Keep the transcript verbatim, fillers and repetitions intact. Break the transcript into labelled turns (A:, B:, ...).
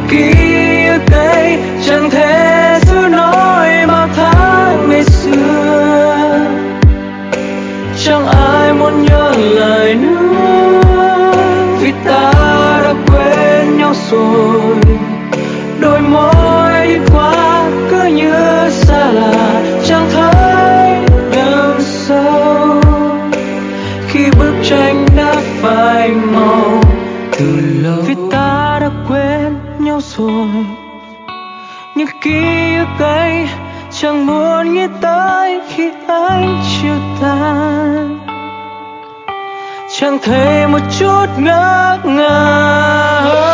A: ký ức ấy chẳng thể giữ nổi bao tháng ngày xưa. Chẳng ai muốn nhớ lại nữa vì ta đã quên nhau rồi. Đôi môi đi qua cứ như xa lạ, chẳng thấy đậm sâu khi bức tranh đã phai màu từ lâu. Vì ta đã quên nhau rồi, những ký ức ấy chẳng muốn nghĩ tới khi ánh chiều tan. Chẳng thấy một chút ngỡ ngàng